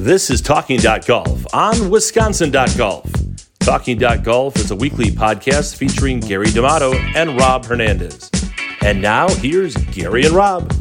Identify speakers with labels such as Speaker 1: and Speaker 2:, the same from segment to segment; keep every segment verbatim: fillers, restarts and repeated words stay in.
Speaker 1: This is Talking Golf on Wisconsin Golf. Talking Golf is a weekly podcast featuring Gary D'Amato and Rob Hernandez. And now, here's Gary and Rob.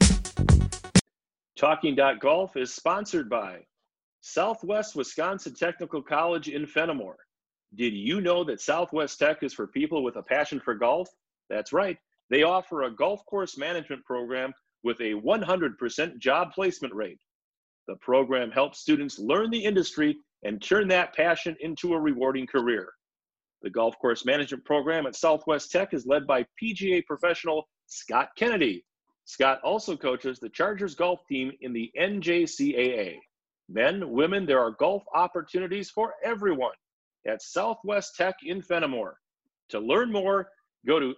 Speaker 1: Talking Golf is sponsored by Southwest Wisconsin Technical College in Fenimore. Did you know that Southwest Tech is for people with a passion for golf? That's right. They offer a golf course management program with a one hundred percent job placement rate. The program helps students learn the industry and turn that passion into a rewarding career. The golf course management program at Southwest Tech is led by P G A professional Scott Kennedy. Scott also coaches the Chargers golf team in the N J C A A. Men, women, there are golf opportunities for everyone at Southwest Tech in Fenimore. To learn more, go to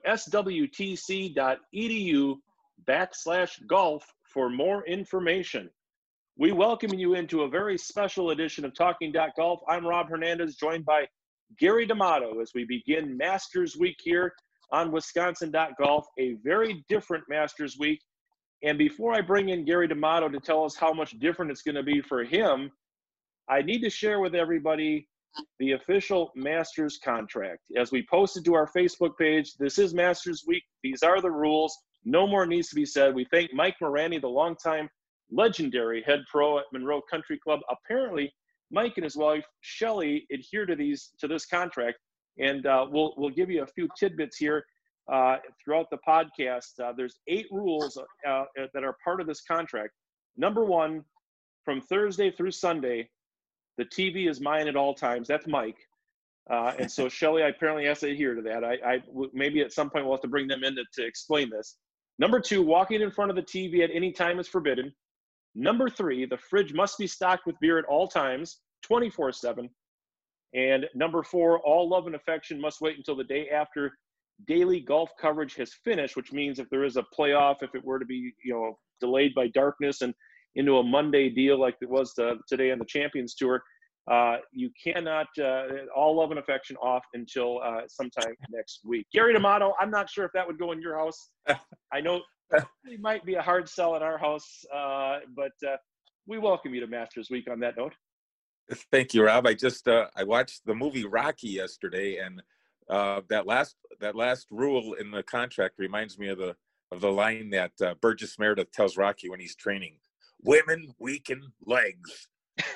Speaker 1: swtc.edu backslash golf for more information. We welcome you into a very special edition of Talking Golf. I'm Rob Hernandez, joined by Gary D'Amato as we begin Masters Week here on Wisconsin Golf, a very different Masters Week. And before I bring in Gary D'Amato to tell us how much different it's going to be for him, I need to share with everybody the official Masters contract. As we posted to our Facebook page, this is Masters Week. These are the rules. No more needs to be said. We thank Mike Morani, the longtime legendary head pro at Monroe Country Club. Apparently, Mike and his wife Shelly adhere to these to this contract, and uh, we'll we'll give you a few tidbits here uh, throughout the podcast. Uh, there's eight rules uh, that are part of this contract. Number one, from Thursday through Sunday, the T V is mine at all times. That's Mike, uh, and so Shelly apparently has to adhere to that. I, I maybe at some point we'll have to bring them in to, to explain this. Number two, walking in front of the T V at any time is forbidden. Number three, the fridge must be stocked with beer at all times, twenty-four seven. And number four, all love and affection must wait until the day after daily golf coverage has finished, which means if there is a playoff, if it were to be, you know, delayed by darkness and into a Monday deal like it was to, today on the Champions Tour, uh, you cannot, uh, all love and affection off until uh, sometime next week. Gary D'Amato, I'm not sure if that would go in your house. I know it might be a hard sell in our house, uh, but uh, we welcome you to Masters Week on that note.
Speaker 2: Thank you, Rob. I just uh, I watched the movie Rocky yesterday, and uh, that last that last rule in the contract reminds me of the of the line that uh, Burgess Meredith tells Rocky when he's training: "Women weaken legs."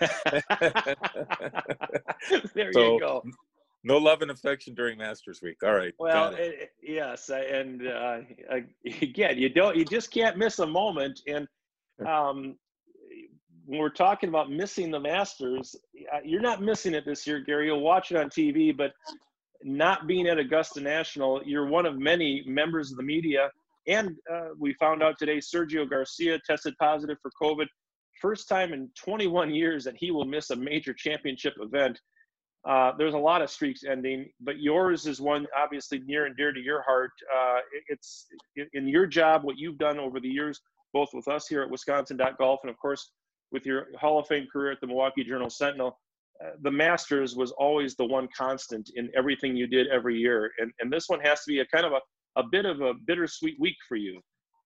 Speaker 1: There
Speaker 2: so,
Speaker 1: you go.
Speaker 2: No love and affection during Masters Week. All right.
Speaker 1: Well, it, yes, and uh, again, you don't, you just can't miss a moment. And um, when we're talking about missing the Masters, you're not missing it this year, Gary. You'll watch it on T V, but not being at Augusta National, you're one of many members of the media. And uh, we found out today, Sergio Garcia tested positive for COVID. First time in twenty-one years that he will miss a major championship event. Uh, there's a lot of streaks ending, but yours is one obviously near and dear to your heart. Uh, it, it's in your job, what you've done over the years, both with us here at Wisconsin Golf and, of course, with your Hall of Fame career at the Milwaukee Journal-Sentinel. Uh, the Masters was always the one constant in everything you did every year. And, and this one has to be a kind of a, a bit of a bittersweet week for you.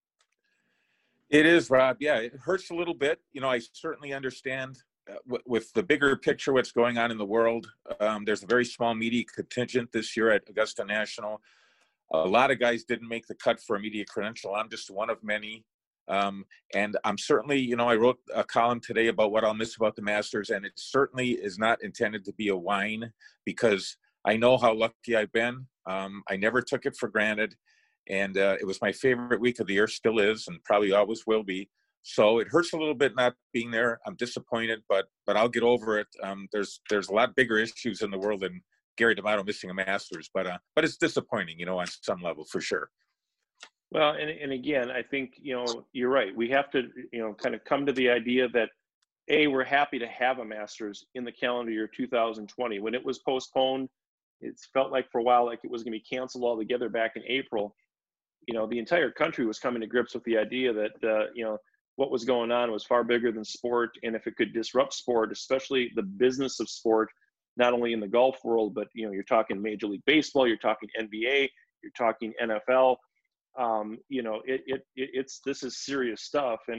Speaker 2: It is, Rob. Yeah, it hurts a little bit. You know, I certainly understand uh, w- with the bigger picture, what's going on in the world. Um, there's a very small media contingent this year at Augusta National. A lot of guys didn't make the cut for a media credential. I'm just one of many. Um, and I'm certainly, you know, I wrote a column today about what I'll miss about the Masters, and it certainly is not intended to be a whine because I know how lucky I've been. Um, I never took it for granted. And uh, it was my favorite week of the year, still is, and probably always will be. So it hurts a little bit not being there. I'm disappointed, but but I'll get over it. Um, there's there's a lot bigger issues in the world than Gary D'Amato missing a Masters, but uh, but it's disappointing, you know, on some level for sure.
Speaker 1: Well, and and again, I think, you know, you're right. We have to, you know, kind of come to the idea that, A, we're happy to have a Masters in the calendar year two thousand twenty. When it was postponed, it felt like for a while like it was going to be canceled altogether back in April. You know, the entire country was coming to grips with the idea that, uh, you know, what was going on was far bigger than sport. And if it could disrupt sport, especially the business of sport, not only in the golf world, but, you know, you're talking Major League Baseball, you're talking N B A, you're talking N F L. Um, you know, it, it, it it's, this is serious stuff. And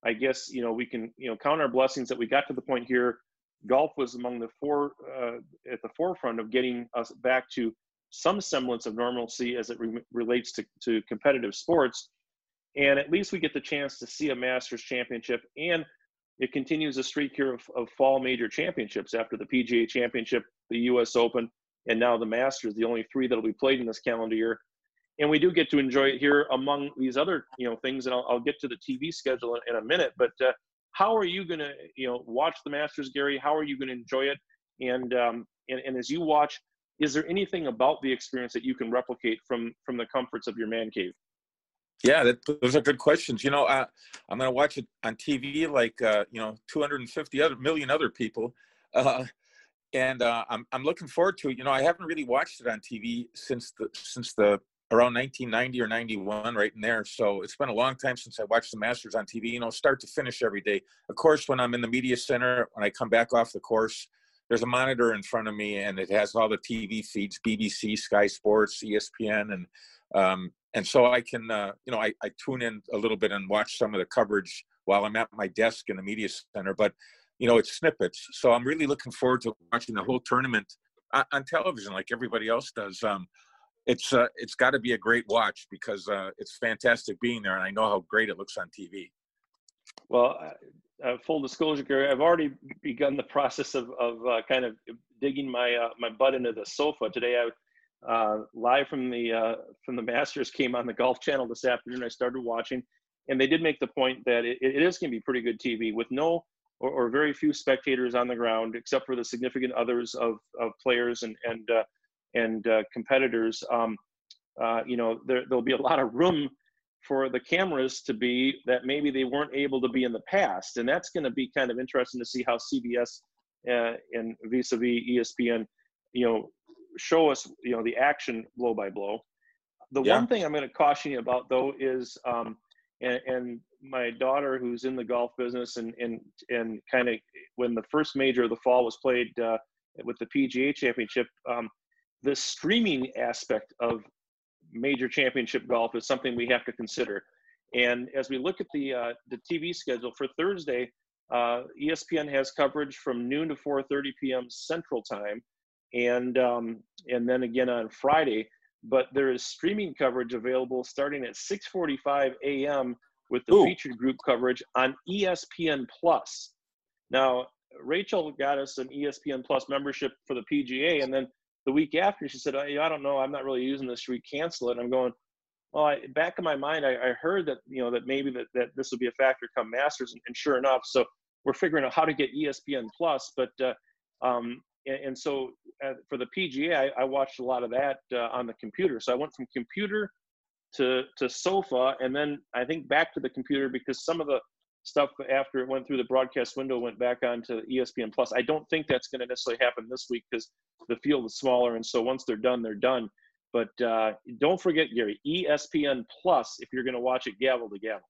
Speaker 1: I guess, you know, we can, you know, count our blessings that we got to the point here. Golf was among the four uh, at the forefront of getting us back to some semblance of normalcy as it re- relates to, to competitive sports. And at least we get the chance to see a Masters championship, and it continues a streak here of, of fall major championships after the P G A Championship, the U S Open, and now the Masters, the only three that will be played in this calendar year. And we do get to enjoy it here among these other, you know, things, and I'll, I'll get to the T V schedule in, in a minute. But uh, how are you going to, you know, watch the Masters, Gary? How are you going to enjoy it? And, um, and and as you watch, is there anything about the experience that you can replicate from from the comforts of your man cave?
Speaker 2: Yeah, that, those are good questions. You know, uh, I'm going to watch it on T V like, uh, you know, two hundred fifty other million other people. Uh, and uh, I'm, I'm looking forward to it. You know, I haven't really watched it on T V since the, since the around nineteen ninety or ninety-one, right in there. So it's been a long time since I watched the Masters on T V, you know, start to finish every day. Of course, when I'm in the media center, when I come back off the course, there's a monitor in front of me and it has all the T V feeds, B B C, Sky Sports, E S P N. And, um, and so I can, uh, you know, I, I tune in a little bit and watch some of the coverage while I'm at my desk in the media center, but, you know, it's snippets. So I'm really looking forward to watching the whole tournament on, on television like everybody else does. Um, it's uh, it's got to be a great watch because uh, it's fantastic being there, and I know how great it looks on T V.
Speaker 1: Well, uh, uh, full disclosure, Gary, I've already begun the process of of uh, kind of digging my uh, my butt into the sofa today. I uh, live from the uh, from the Masters came on the Golf Channel this afternoon. I started watching, and they did make the point that it, it is going to be pretty good T V with no or, or very few spectators on the ground, except for the significant others of of players and and uh, and uh, competitors. Um, uh, you know, there, there'll be a lot of room for the cameras to be that maybe they weren't able to be in the past. And that's going to be kind of interesting to see how C B S uh, and vis-a-vis E S P N, you know, show us, you know, the action blow by blow. The
Speaker 2: Yeah.
Speaker 1: one thing I'm going to caution you about, though, is, um, and, and my daughter, who's in the golf business, and and and kind of when the first major of the fall was played uh, with the P G A Championship, um, the streaming aspect of major championship golf is something we have to consider. And as we look at the uh, the T V schedule for Thursday, uh, E S P N has coverage from noon to four thirty p.m. Central Time, and um, and then again on Friday. But there is streaming coverage available starting at six forty-five a.m. with the
Speaker 2: Ooh.
Speaker 1: featured group coverage on E S P N Plus. Now, Rachel got us an E S P N Plus membership for the P G A, and then the week after she said, I, I don't know, I'm not really using this, should we cancel it? And I'm going, well, I, back in my mind, I, I heard that, you know, that maybe that, that this would be a factor come Masters, and, and sure enough, so we're figuring out how to get E S P N Plus. But, uh, um, and, and so uh, for the P G A, I, I watched a lot of that uh, on the computer. So I went from computer to, to sofa, and then I think back to the computer, because some of the stuff after it went through the broadcast window went back onto E S P N Plus. I don't think that's going to necessarily happen this week because the field is smaller, and so once they're done, they're done. But uh, don't forget, Gary, E S P N Plus if you're going to watch it gavel to gavel.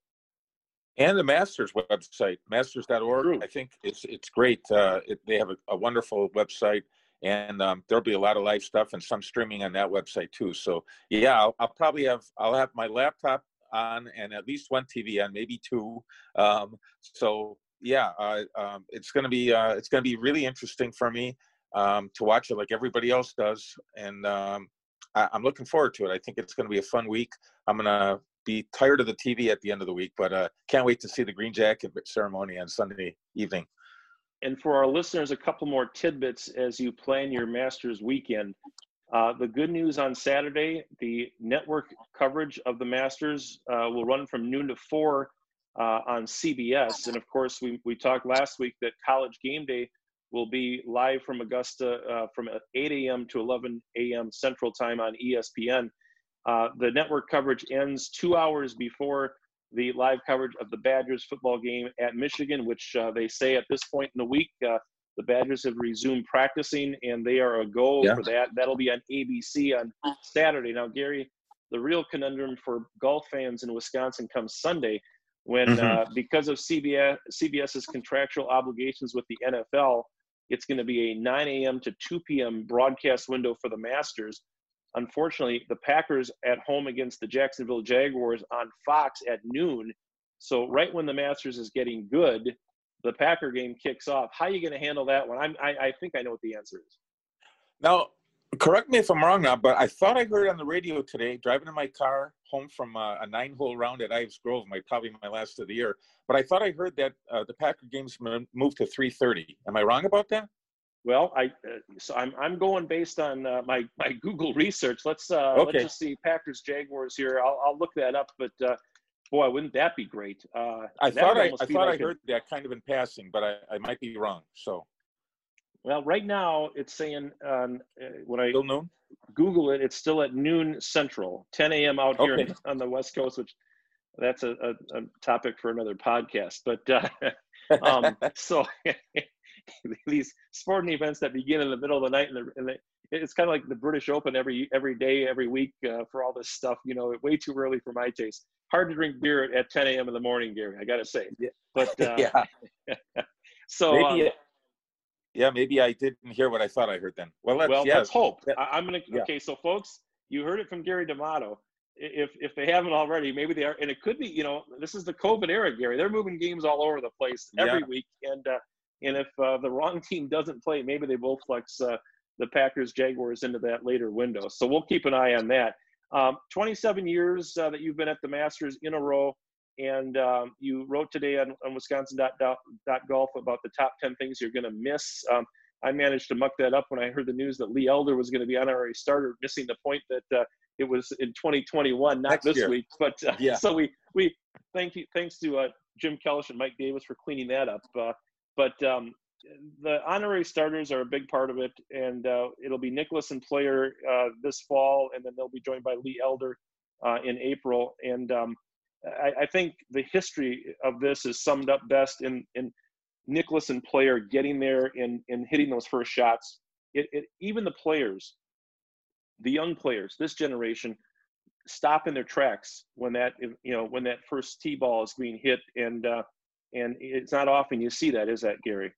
Speaker 2: And the Masters website, masters dot org.
Speaker 1: True.
Speaker 2: I think it's it's great. Uh, it, they have a, a wonderful website, and um, there'll be a lot of live stuff and some streaming on that website too. So yeah, I'll, I'll probably have I'll have my laptop on and at least one T V on, maybe two. Um, so yeah, uh, um, it's gonna be uh, it's gonna be really interesting for me um, to watch it like everybody else does, and um, I, I'm looking forward to it. I think it's gonna be a fun week. I'm gonna be tired of the T V at the end of the week, but uh, can't wait to see the green jacket ceremony on Sunday evening.
Speaker 1: And for our listeners, a couple more tidbits as you plan your Masters weekend. Uh, the good news on Saturday, the network coverage of the Masters uh, will run from noon to four uh, on C B S. And of course, we, we talked last week that College Game Day will be live from Augusta uh, from eight a.m. to eleven a.m. Central Time on E S P N. Uh, the network coverage ends two hours before the live coverage of the Badgers football game at Michigan, which uh, they say at this point in the week, uh, the Badgers have resumed practicing, and they are a go
Speaker 2: Yeah.
Speaker 1: for that. That'll be on A B C on Saturday. Now, Gary, the real conundrum for golf fans in Wisconsin comes Sunday when,
Speaker 2: Mm-hmm.
Speaker 1: uh, because of C B S, CBS's contractual obligations with the N F L, it's going to be a nine a.m. to two p.m. broadcast window for the Masters. Unfortunately, the Packers at home against the Jacksonville Jaguars on Fox at noon So right when the Masters is getting good, the Packer game kicks off. How are you going to handle that one? I'm, I, I think I know what the answer is.
Speaker 2: Now, correct me if I'm wrong now, but I thought I heard on the radio today, driving in my car home from uh, a nine-hole round at Ives Grove, my probably my last of the year. But I thought I heard that uh, the Packer games moved to three thirty. Am I wrong about that?
Speaker 1: Well, I uh, so I'm I'm going based on uh, my my Google research. Let's uh,
Speaker 2: okay.
Speaker 1: let's just see Packers Jaguars here. I'll I'll look that up. But uh, boy, wouldn't that be great? Uh,
Speaker 2: I thought I I thought
Speaker 1: like
Speaker 2: I heard a, that kind of in passing, but I, I might be wrong. So.
Speaker 1: Well, right now it's saying um, when I
Speaker 2: still noon?
Speaker 1: Google it, it's still at noon Central, ten a.m. out here
Speaker 2: okay.
Speaker 1: on the West Coast, which that's a, a, a topic for another podcast. But uh, um, so these sporting events that begin in the middle of the night, and, the, and the, it's kind of like the British Open every every day, every week uh, for all this stuff. You know, way too early for my taste. Hard to drink beer at ten a.m. in the morning, Gary. I got to say.
Speaker 2: Yeah.
Speaker 1: But uh,
Speaker 2: yeah.
Speaker 1: so.
Speaker 2: Maybe,
Speaker 1: um,
Speaker 2: Yeah, maybe I didn't hear what I thought I heard then. Well, let's,
Speaker 1: well,
Speaker 2: yeah.
Speaker 1: let's hope. I, I'm going to,
Speaker 2: yeah.
Speaker 1: okay, so folks, you heard it from Gary D'Amato. If if they haven't already, maybe they are, and it could be, you know, this is the COVID era, Gary. They're moving games all over the place every
Speaker 2: yeah.
Speaker 1: week. And uh, and if uh, the wrong team doesn't play, maybe they will flex uh, the Packers Jaguars into that later window. So we'll keep an eye on that. Um, twenty-seven years uh, that you've been at the Masters in a row. And um, you wrote today on, on Wisconsin dot golf about the top ten things you're going to miss. Um, I managed to muck that up when I heard the news that Lee Elder was going to be honorary starter, missing the point that uh, it was in twenty twenty-one, not
Speaker 2: Next
Speaker 1: this
Speaker 2: year.
Speaker 1: week. But uh,
Speaker 2: yeah.
Speaker 1: so we we thank you, thanks to uh, Jim Kellish and Mike Davis for cleaning that up. Uh, but um, the honorary starters are a big part of it, and uh, it'll be Nicklaus and Player uh, this fall, and then they'll be joined by Lee Elder uh, in April. And um, I, I think the history of this is summed up best in in. Nicklaus and Player getting there and, and hitting those first shots. It, it even the players, the young players, this generation, stop in their tracks when that you know when that first tee ball is being hit, and uh, and it's not often you see that, is that, Gary?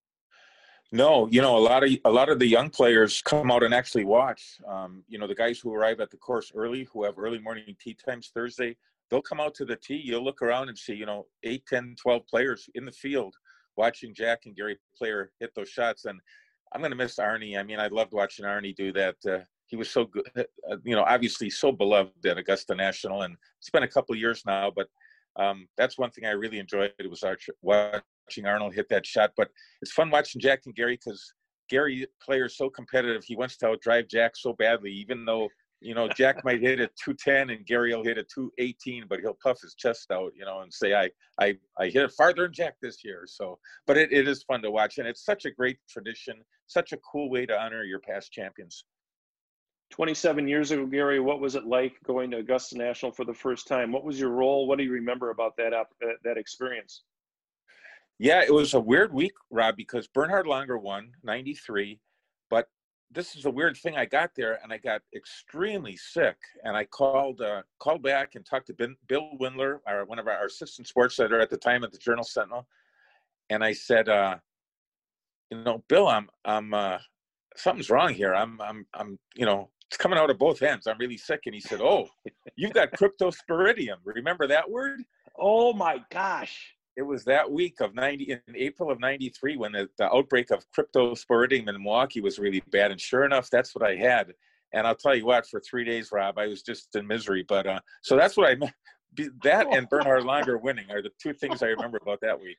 Speaker 2: No, you know, a lot of a lot of the young players come out and actually watch. Um, you know, the guys who arrive at the course early, who have early morning tee times Thursday, they'll come out to the tee. You'll look around and see, you know, eight, ten, twelve players in the field watching Jack and Gary Player hit those shots. And I'm going to miss Arnie. I mean, I loved watching Arnie do that. Uh, he was so good, uh, you know, obviously so beloved at Augusta National, and it's been a couple of years now, but um, that's one thing I really enjoyed. It was watching Arnold hit that shot. But it's fun watching Jack and Gary, because Gary Player is so competitive. He wants to outdrive Jack so badly, even though, you know, Jack might hit a two ten and Gary will hit a two eighteen, but he'll puff his chest out, you know, and say, I, I, I hit it farther than Jack this year. So, but it, it is fun to watch. And it's such a great tradition, such a cool way to honor your past champions.
Speaker 1: twenty-seven years ago, Gary, what was it like going to Augusta National for the first time? What was your role? What do you remember about that, uh, that experience?
Speaker 2: Yeah, it was a weird week, Rob, because Bernhard Langer won ninety-three, but this is a weird thing. I got there and I got extremely sick, and I called uh, called back and talked to ben, Bill Windler, our, one of our, our assistant sports editor at the time at the Journal Sentinel, and I said, uh, you know, Bill, I'm I'm uh, something's wrong here. I'm I'm I'm you know, it's coming out of both ends. I'm really sick. And he said, oh, you've got cryptosporidium. Remember that word?
Speaker 1: Oh my gosh.
Speaker 2: It was that week of ninety in April of ninety-three when the, the outbreak of cryptosporidium in Milwaukee was really bad. And sure enough, that's what I had. And I'll tell you what, for three days, Rob, I was just in misery. But uh, so that's what I meant. That and Bernhard Langer winning are the two things I remember about that week.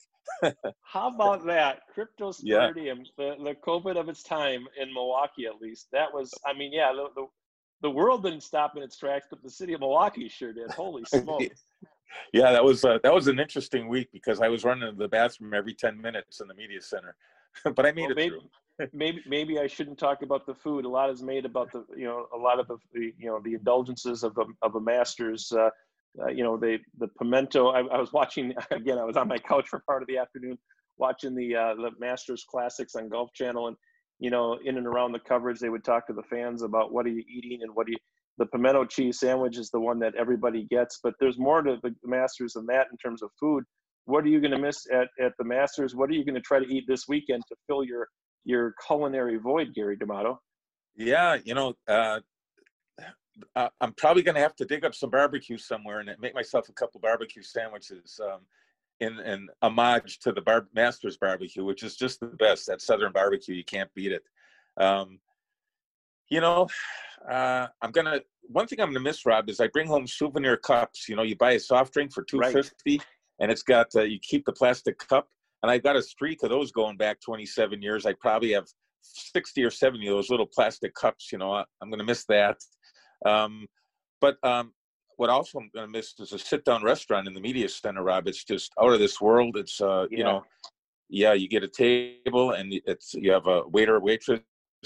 Speaker 1: How about that? Cryptosporidium,
Speaker 2: yeah.
Speaker 1: the, the COVID of its time in Milwaukee, at least. That was, I mean, yeah, the, the, the world didn't stop in its tracks, but the city of Milwaukee sure did. Holy smoke.
Speaker 2: Yeah, that was uh, that was an interesting week, because I was running to the bathroom every ten minutes in the media center, but I made
Speaker 1: well,
Speaker 2: it
Speaker 1: maybe,
Speaker 2: through.
Speaker 1: maybe maybe I shouldn't talk about the food. A lot is made about the you know a lot of the, the you know the indulgences of a of a Masters. Uh, uh, you know they the pimento. I, I was watching again. I was on my couch for part of the afternoon watching the uh, the Masters Classics on Golf Channel, and you know in and around the coverage they would talk to the fans about what are you eating and what do you. The pimento cheese sandwich is the one that everybody gets, but there's more to the Masters than that in terms of food. What are you going to miss at, at the Masters? What are you going to try to eat this weekend to fill your your culinary void, Gary D'Amato?
Speaker 2: Yeah, you know, uh, uh, I'm probably going to have to dig up some barbecue somewhere and make myself a couple barbecue sandwiches um, in, in homage to the bar- Masters barbecue, which is just the best. That Southern barbecue, you can't beat it. Um, you know, uh, I'm going to, one thing I'm going to miss, Rob, is I bring home souvenir cups. You know, you buy a soft drink for two fifty, right, and it's got, uh, you keep the plastic cup. And I've got a streak of those going back twenty-seven years. I probably have sixty or seventy of those little plastic cups. You know, I'm going to miss that. Um, but um, what also I'm going to miss is a sit-down restaurant in the media center, Rob. It's just out of this world. It's, uh, yeah. you know, yeah, you get a table and it's, you have a waiter, waitress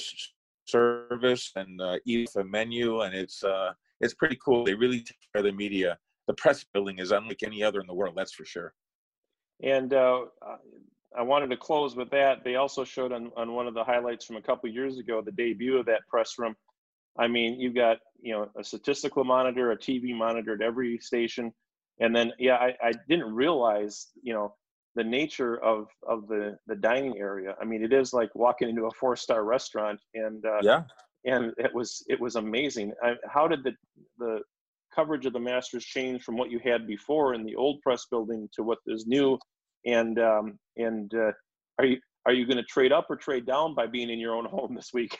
Speaker 2: service and uh, eat a menu. And it's, uh, it's pretty cool. They really take care of the media. The press building is unlike any other in the world. That's for sure.
Speaker 1: And uh, I wanted to close with that. They also showed on, on one of the highlights from a couple of years ago, the debut of that press room. I mean, you've got, you know, a statistical monitor, a T V monitor at every station. And then, yeah, I, I didn't realize, you know, the nature of, of the, the dining area. I mean, it is like walking into a four-star restaurant, and uh,
Speaker 2: yeah,
Speaker 1: and it was, it was amazing. I, how did the, the coverage of the Masters change from what you had before in the old press building to what is new? And, um, and uh, are you, Are you going to trade up or trade down by being in your own home this week?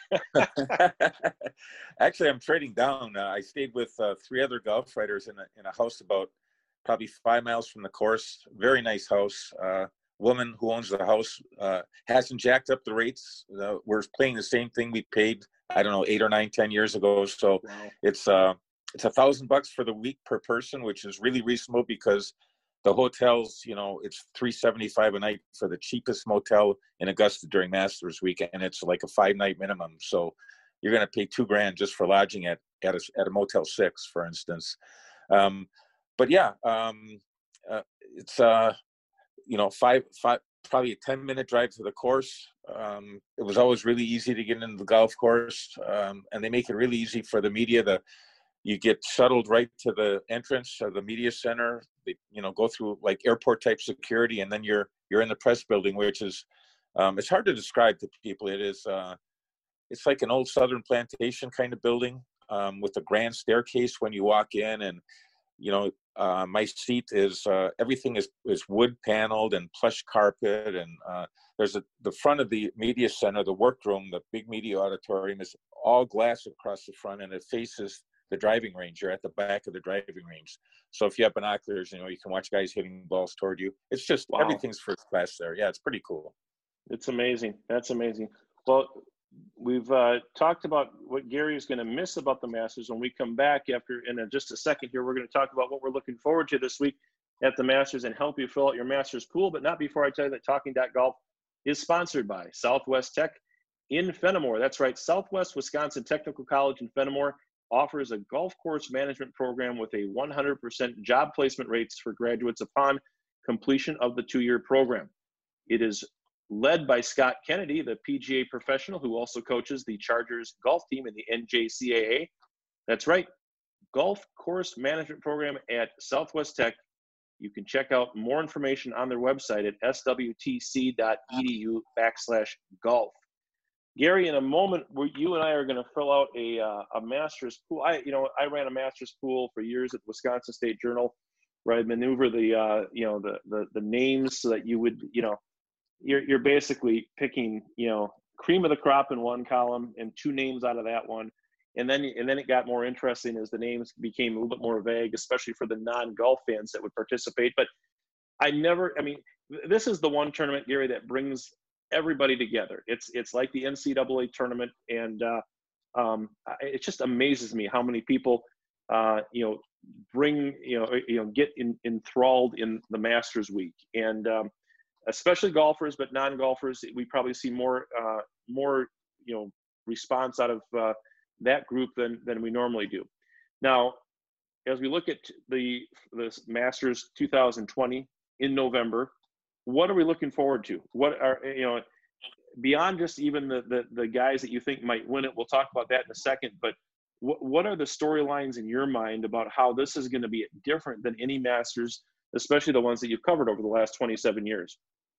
Speaker 2: Actually, I'm trading down. Uh, I stayed with uh, three other golf writers in a, in a house about probably five miles from the course. Very nice house. Uh, woman who owns the house uh, hasn't jacked up the rates. Uh, we're paying the same thing we paid, I don't know, eight or nine, ten years ago. So wow. it's uh, it's a thousand bucks for the week per person, which is really reasonable because the hotels, you know, it's three seventy-five a night for the cheapest motel in Augusta during Masters week, and it's like a five night minimum. So you're going to pay two grand just for lodging at at a, at a Motel Six, for instance. Um, but yeah, um, uh, it's uh, you know five five probably a ten minute drive to the course. Um, it was always really easy to get into the golf course, um, and they make it really easy for the media to. You get shuttled right to the entrance of the media center. They, you know, go through like airport type security, and then you're you're in the press building, which is um, it's hard to describe to people. It is uh, it's like an old Southern plantation kind of building um, with a grand staircase when you walk in, and you know, uh, my seat is uh, everything is is wood paneled and plush carpet, and uh, there's a the front of the media center, the workroom, the big media auditorium is all glass across the front, and it faces the driving range. You're at the back of the driving range. So if you have binoculars, you know, you can watch guys hitting balls toward you. It's just, wow. Everything's first class there. Yeah, it's pretty cool.
Speaker 1: It's amazing. That's amazing. Well, we've uh, talked about what Gary is going to miss about the Masters. When we come back after, in a, just a second here, we're going to talk about what we're looking forward to this week at the Masters and help you fill out your Masters pool. But not before I tell you that Talking Golf is sponsored by Southwest Tech in Fenimore. That's right. Southwest Wisconsin Technical College in Fenimore offers a golf course management program with a one hundred percent job placement rates for graduates upon completion of the two-year program. It is led by Scott Kennedy, the P G A professional who also coaches the Chargers golf team in the N J C A A. That's right, golf course management program at Southwest Tech. You can check out more information on their website at s w t c dot e d u backslash golf. Gary, in a moment, you and I are going to fill out a uh, a master's pool. I, you know, I ran a master's pool for years at Wisconsin State Journal, where I maneuver the, uh, you know, the, the the names so that you would, you know, you're you're basically picking, you know, cream of the crop in one column and two names out of that one, and then and then it got more interesting as the names became a little bit more vague, especially for the non-golf fans that would participate. But I never, I mean, this is the one tournament, Gary, that brings everybody together. It's it's like the N C double A tournament, and uh, um, it just amazes me how many people, uh, you know, bring you know you know get in, enthralled in the Masters week, and um, especially golfers, but non-golfers. We probably see more uh, more you know response out of uh, that group than than we normally do. Now, as we look at the the Masters two thousand twenty in November, what are we looking forward to? What are, you know, beyond just even the, the, the guys that you think might win it? We'll talk about that in a second, but what, what are the storylines in your mind about how this is going to be different than any Masters, especially the ones that you've covered over the last twenty-seven years?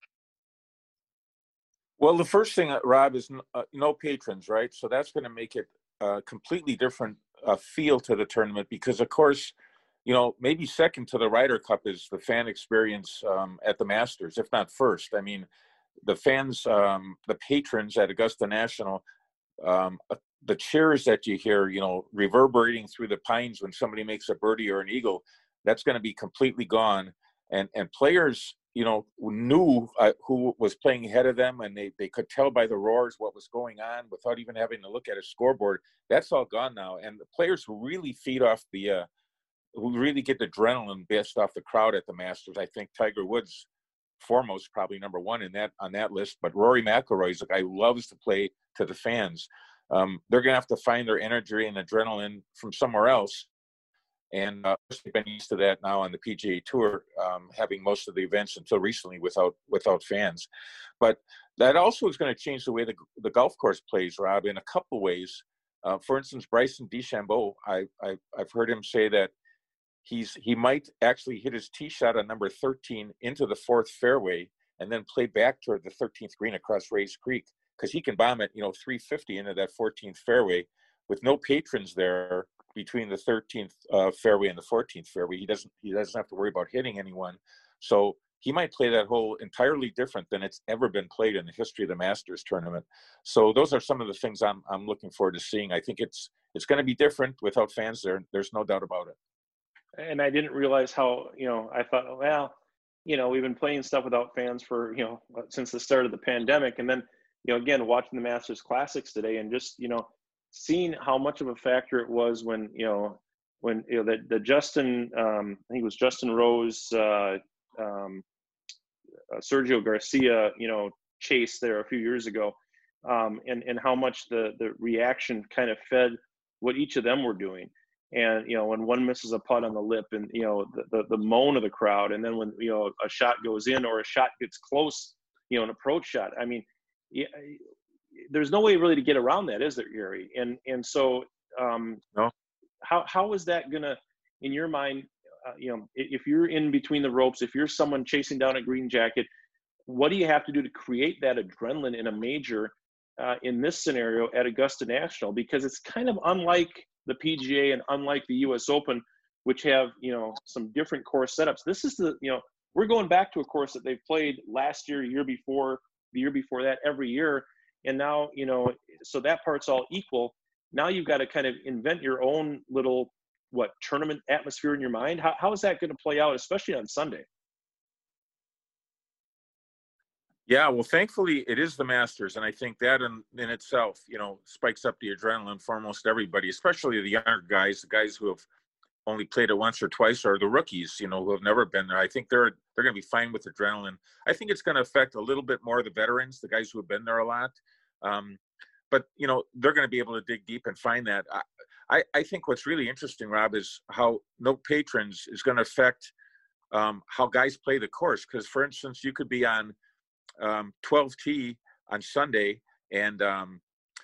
Speaker 2: Well, the first thing, Rob, is uh, no patrons, right? So that's going to make it a completely different uh, feel to the tournament because, of course, you know, maybe second to the Ryder Cup is the fan experience um, at the Masters, if not first. I mean, the fans, um, the patrons at Augusta National, um, uh, the cheers that you hear, you know, reverberating through the pines when somebody makes a birdie or an eagle, that's going to be completely gone. And and players, you know, knew uh, who was playing ahead of them, and they, they could tell by the roars what was going on without even having to look at a scoreboard. That's all gone now. And the players who really feed off the, uh, who really get the adrenaline based off the crowd at the Masters, I think Tiger Woods foremost, probably number one in that on that list. But Rory McIlroy's a guy who loves to play to the fans. Um, they're going to have to find their energy and adrenaline from somewhere else. And uh, they've been used to that now on the P G A Tour, um, having most of the events until recently without without fans. But that also is going to change the way the, the golf course plays, Rob, in a couple ways. Uh, for instance, Bryson DeChambeau, I, I, I've heard him say that he's he might actually hit his tee shot on number thirteen into the fourth fairway and then play back toward the thirteenth green across Rays Creek, because he can bomb it, you know, three fifty into that fourteenth fairway with no patrons there between the thirteenth uh, fairway and the fourteenth fairway. He doesn't he doesn't have to worry about hitting anyone. So he might play that hole entirely different than it's ever been played in the history of the Masters tournament. So those are some of the things I'm I'm looking forward to seeing. I think it's it's going to be different without fans there. There's no doubt about it.
Speaker 1: And I didn't realize how, you know, I thought, well, you know, we've been playing stuff without fans for, you know, since the start of the pandemic. And then, you know, again, watching the Masters Classics today and just, you know, seeing how much of a factor it was when, you know, when, you know, the, the Justin, um, I think it was Justin Rose, uh, um, uh, Sergio Garcia, you know, chase there a few years ago, um, and, and how much the, the reaction kind of fed what each of them were doing. And, you know, when one misses a putt on the lip and, you know, the, the, the moan of the crowd, and then when, you know, a shot goes in or a shot gets close, you know, an approach shot, I mean, yeah, there's no way really to get around that, is there, Gary? And, and so um,
Speaker 2: no.
Speaker 1: how, how is that going to, in your mind, uh, you know, if you're in between the ropes, if you're someone chasing down a green jacket, what do you have to do to create that adrenaline in a major uh, in this scenario at Augusta National? Because it's kind of unlike the P G A and unlike the U S Open, which have, you know, some different course setups. This is the, you know, we're going back to a course that they've played last year, year before, the year before that, every year. And now, you know, so that part's all equal. Now you've got to kind of invent your own little, what, tournament atmosphere in your mind. How, how is that going to play out, especially on Sunday?
Speaker 2: Yeah, well, thankfully it is the Masters, and I think that in, in itself, you know, spikes up the adrenaline for almost everybody, especially the younger guys, the guys who have only played it once or twice, or the rookies, you know, who have never been there. I think they're they're going to be fine with adrenaline. I think it's going to affect a little bit more of the veterans, the guys who have been there a lot. Um, but you know, they're going to be able to dig deep and find that. I, I, I think what's really interesting, Rob, is how no patrons is going to affect um, how guys play the course. Because, for instance, you could be on um, twelve T on Sunday, and um,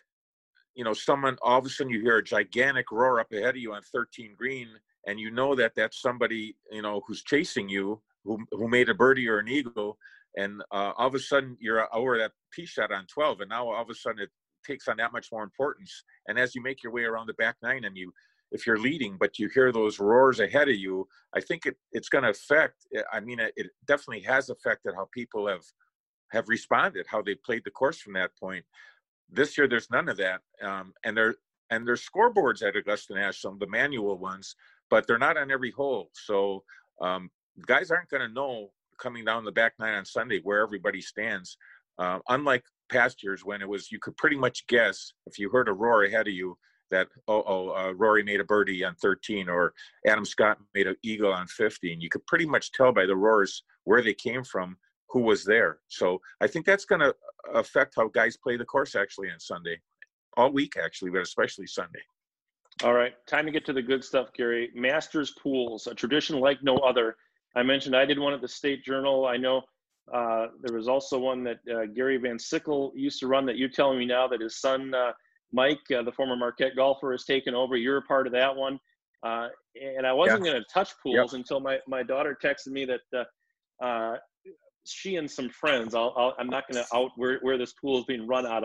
Speaker 2: you know, someone all of a sudden you hear a gigantic roar up ahead of you on thirteen green, and you know that that's somebody, you know, who's chasing you, who who made a birdie or an eagle, and uh, all of a sudden you're over that tee shot on twelve, and now all of a sudden it takes on that much more importance. And as you make your way around the back nine, and you, if you're leading, but you hear those roars ahead of you, I think it, it's going to affect. I mean, it, it definitely has affected how people have have responded, how they played the course from that point. This year, there's none of that, um, and there and there's scoreboards at Augusta National, the manual ones, but they're not on every hole. So um, guys aren't going to know coming down the back nine on Sunday where everybody stands. Uh, unlike past years when it was, you could pretty much guess if you heard a roar ahead of you that, oh, oh uh, Rory made a birdie on thirteen, or Adam Scott made an eagle on fifteen. You could pretty much tell by the roars where they came from, who was there. So I think that's going to affect how guys play the course actually on Sunday, all week actually, but especially Sunday.
Speaker 1: All right, time to get to the good stuff, Gary. Masters pools, a tradition like no other. I mentioned I did one at the State Journal. I know uh, there was also one that uh, Gary Van Sickle used to run that you're telling me now that his son, uh, Mike, uh, the former Marquette golfer, has taken over. You're a part of that one. Uh, and I wasn't
Speaker 2: Yeah.
Speaker 1: going to touch pools
Speaker 2: Yep. until
Speaker 1: my, my daughter texted me that uh, uh, she and some friends, I'll, I'll, I'm not going to out where, where this pool is being run out of,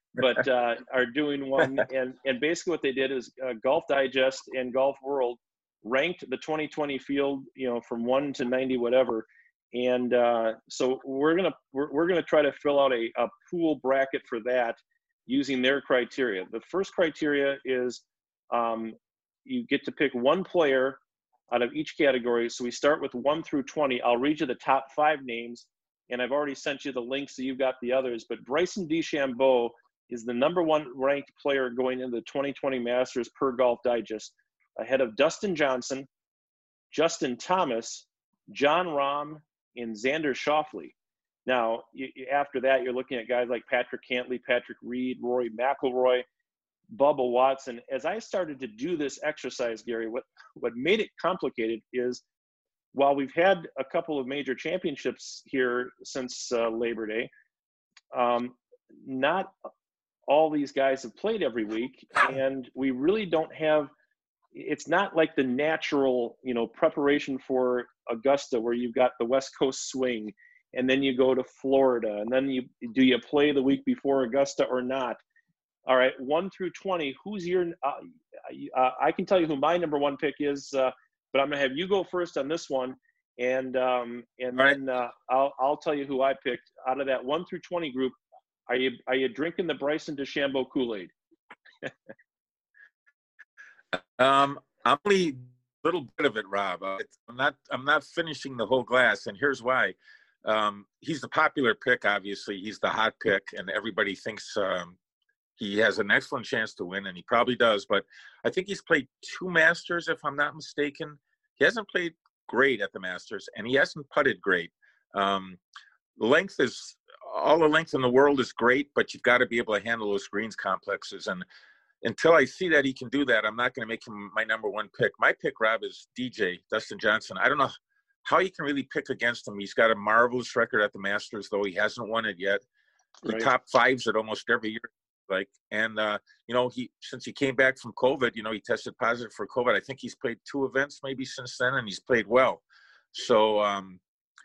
Speaker 1: but uh, are doing one. And, and basically what they did is uh, Golf Digest and Golf World ranked the twenty twenty field, you know, from one to ninety, whatever. And uh, so we're gonna we're, we're gonna try to fill out a, a pool bracket for that using their criteria. The first criteria is um, you get to pick one player out of each category. So we start with one through twenty. I'll read you the top five names, and I've already sent you the links, so you've got the others. But Bryson DeChambeau is the number one ranked player going into the twenty twenty Masters per Golf Digest, ahead of Dustin Johnson, Justin Thomas, Jon Rahm, and Xander Schauffele. Now, you, after that, you're looking at guys like Patrick Cantlay, Patrick Reed, Rory McIlroy, Bubba Watson. As I started to do this exercise, Gary, what, what made it complicated is while we've had a couple of major championships here since uh, Labor Day, um, not all these guys have played every week, and we really don't have – it's not like the natural, you know, preparation for Augusta where you've got the West Coast swing, and then you go to Florida, and then you do you play the week before Augusta or not? All right, one through twenty, who's your uh, – uh, I can tell you who my number one pick is, uh, but I'm going to have you go first on this one, and um, and
Speaker 2: All
Speaker 1: then uh, I'll I'll tell you who I picked out of that one through twenty group. Are you are you drinking the Bryson DeChambeau Kool-Aid?
Speaker 2: um, I'm only a little bit of it, Rob. Uh, I'm not I'm not finishing the whole glass, and here's why. Um, he's the popular pick, obviously. He's the hot pick, and everybody thinks um, he has an excellent chance to win, and he probably does. But I think he's played two Masters, if I'm not mistaken. He hasn't played great at the Masters, and he hasn't putted great. Um, length is all the length in the world is great, but you've got to be able to handle those greens complexes. And until I see that he can do that, I'm not going to make him my number one pick. My pick, Rob, is D J, Dustin Johnson. I don't know how you can really pick against him. He's got a marvelous record at the Masters, though he hasn't won it yet. He
Speaker 1: Right.
Speaker 2: top fives it almost every year. Like, and, uh, you know, he, since he came back from COVID, you know, he tested positive for COVID. I think he's played two events maybe since then, and he's played well. So, um,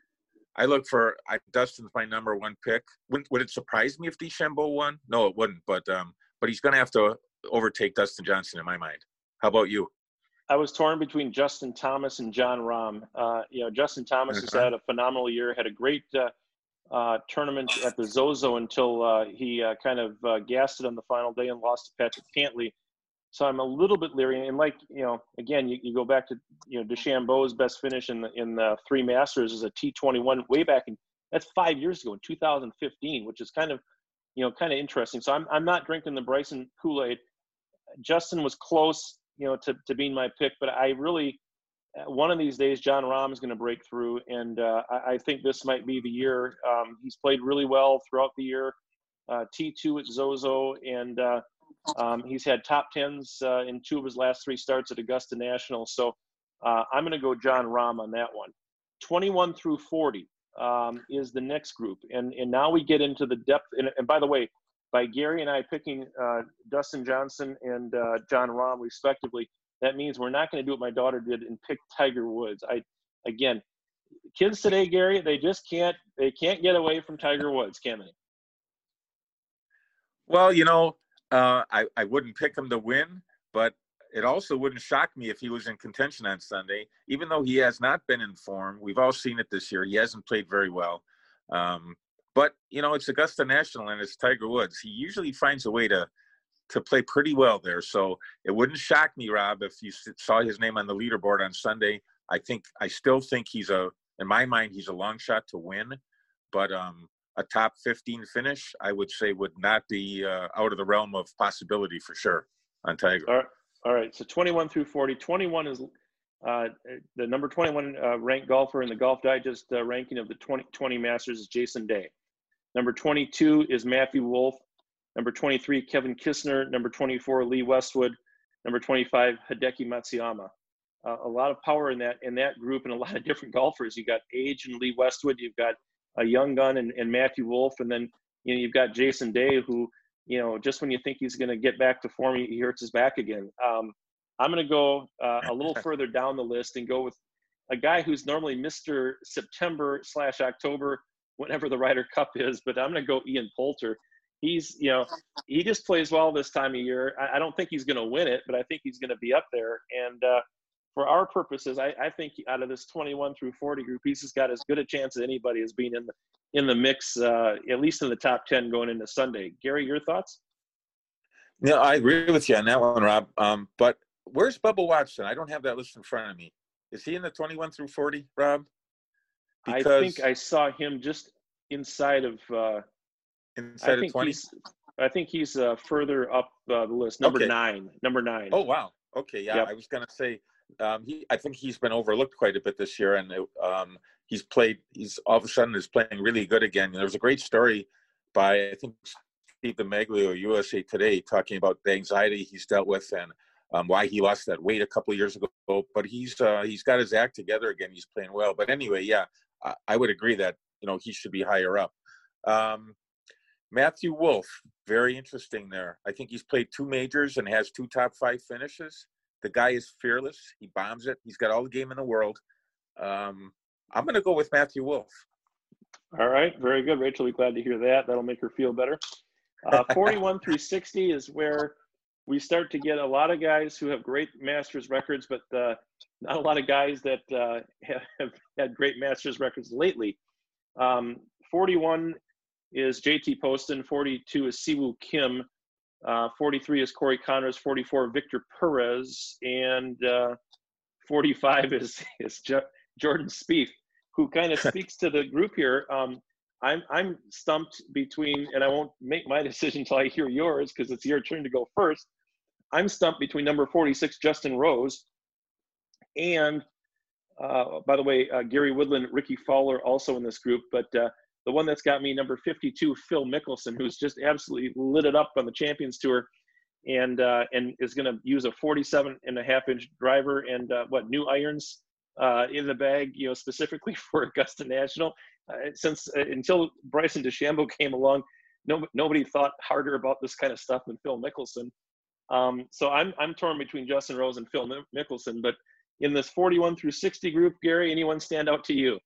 Speaker 2: I look for I, Dustin's my number one pick. Would, would it surprise me if DeChambeau won? No, it wouldn't. But um, but he's going to have to overtake Dustin Johnson in my mind. How about you?
Speaker 1: I was torn between Justin Thomas and Jon Rahm. Uh, you know, Justin Thomas
Speaker 2: Uh-huh.
Speaker 1: has had a phenomenal year. Had a great uh, uh, tournament at the Zozo until uh, he uh, kind of uh, gassed it on the final day and lost to Patrick Cantlay. So I'm a little bit leery. And like, you know, again, you, you go back to, you know, DeChambeau's best finish in the, in the three Masters is a T twenty-one way back in, that's five years ago in two thousand fifteen, which is kind of, you know, kind of interesting. So I'm, I'm not drinking the Bryson Kool-Aid. Justin was close, you know, to, to being my pick, but I really, one of these days, Jon Rahm is going to break through. And uh, I, I think this might be the year. Um, he's played really well throughout the year. Uh, T two at Zozo, and uh, Um, he's had top tens uh, in two of his last three starts at Augusta National. So uh, I'm going to go Jon Rahm on that one. twenty-one through forty um, is the next group. And and now we get into the depth. And, and by the way, by Gary and I picking uh, Dustin Johnson and uh, Jon Rahm respectively, that means we're not going to do what my daughter did and pick Tiger Woods. I Again, kids today, Gary, they just can't, they can't get away from Tiger Woods, can they?
Speaker 2: Well, you know, Uh, I, I wouldn't pick him to win, but it also wouldn't shock me if he was in contention on Sunday, even though he has not been in form. We've all seen it this year. He hasn't played very well. Um, but, you know, it's Augusta National and it's Tiger Woods. He usually finds a way to to play pretty well there. So it wouldn't shock me, Rob, if you saw his name on the leaderboard on Sunday. I think I still think he's a, in my mind, he's a long shot to win. But um, a top fifteen finish, I would say, would not be uh, out of the realm of possibility for sure on Tiger.
Speaker 1: All right. All right. So twenty-one through forty. twenty-one is uh, the number twenty-one uh, ranked golfer in the Golf Digest uh, ranking of the twenty twenty Masters is Jason Day. Number twenty-two is Matthew Wolff. Number twenty-three, Kevin Kisner. Number twenty-four, Lee Westwood. Number twenty-five, Hideki Matsuyama. Uh, a lot of power in that in that group and a lot of different golfers. You got age and Lee Westwood. You've got a young gun and, and Matthew Wolff, and then you know you've got Jason Day, who you know just when you think he's going to get back to form, he, he hurts his back again. Um, I'm going to go uh, a little further down the list and go with a guy who's normally Mister September slash October, whenever the Ryder Cup is, but I'm going to go Ian Poulter. he's, you know, he just plays well this time of year. I, I don't think he's going to win it, but I think he's going to be up there. And uh, for our purposes, I, I think out of this twenty-one through forty group, he's just got as good a chance as anybody as being in the in the mix, uh, at least in the top ten going into Sunday. Gary, your thoughts?
Speaker 2: Yeah, I agree with you on that one, Rob. Um, but where's Bubba Watson? I don't have that list in front of me. Is he in the twenty-one through forty, Rob?
Speaker 1: Because I think I saw him just inside of uh,
Speaker 2: inside
Speaker 1: I think
Speaker 2: of twenty.
Speaker 1: He's, I think he's uh, further up uh, the list. Number
Speaker 2: okay.
Speaker 1: nine. Number nine.
Speaker 2: Oh wow. Okay. Yeah,
Speaker 1: yep.
Speaker 2: I was gonna say um, he. I think he's been overlooked quite a bit this year, and um, he's played. He's all of a sudden is playing really good again. There was a great story by I think Steve DeMaglio, U S A Today, talking about the anxiety he's dealt with and um, why he lost that weight a couple of years ago. But he's uh, he's got his act together again. He's playing well. But anyway, yeah, I, I would agree that you know he should be higher up. Um, Matthew Wolff, very interesting there. I think he's played two majors and has two top five finishes. The guy is fearless. He bombs it. He's got all the game in the world. Um, I'm going to go with Matthew Wolff.
Speaker 1: All right. Very good. Rachel, we're glad to hear that. That'll make her feel better. Uh, forty-one through sixty is where we start to get a lot of guys who have great Masters records, but uh, not a lot of guys that uh, have, have had great Masters records lately. Um, forty-one is J T Poston, forty-two is Siwoo Kim, uh, forty-three is Corey Connors, forty-four Victor Perez, and uh, forty-five is, is J- Jordan Spieth, who kind of speaks to the group here. Um, I'm I'm stumped between, and I won't make my decision until I hear yours because it's your turn to go first. I'm stumped between number forty-six, Justin Rose, and uh, by the way, uh, Gary Woodland, Ricky Fowler also in this group, but uh, the one that's got me, number fifty-two, Phil Mickelson, who's just absolutely lit it up on the Champions Tour, and uh, and is going to use a forty-seven and a half inch driver and uh, what new irons uh, in the bag, you know, specifically for Augusta National. Uh, since uh, until Bryson DeChambeau came along, no, nobody thought harder about this kind of stuff than Phil Mickelson. Um, so I'm I'm torn between Justin Rose and Phil Mickelson, but in this forty-one through sixty group, Gary, anyone stand out to you?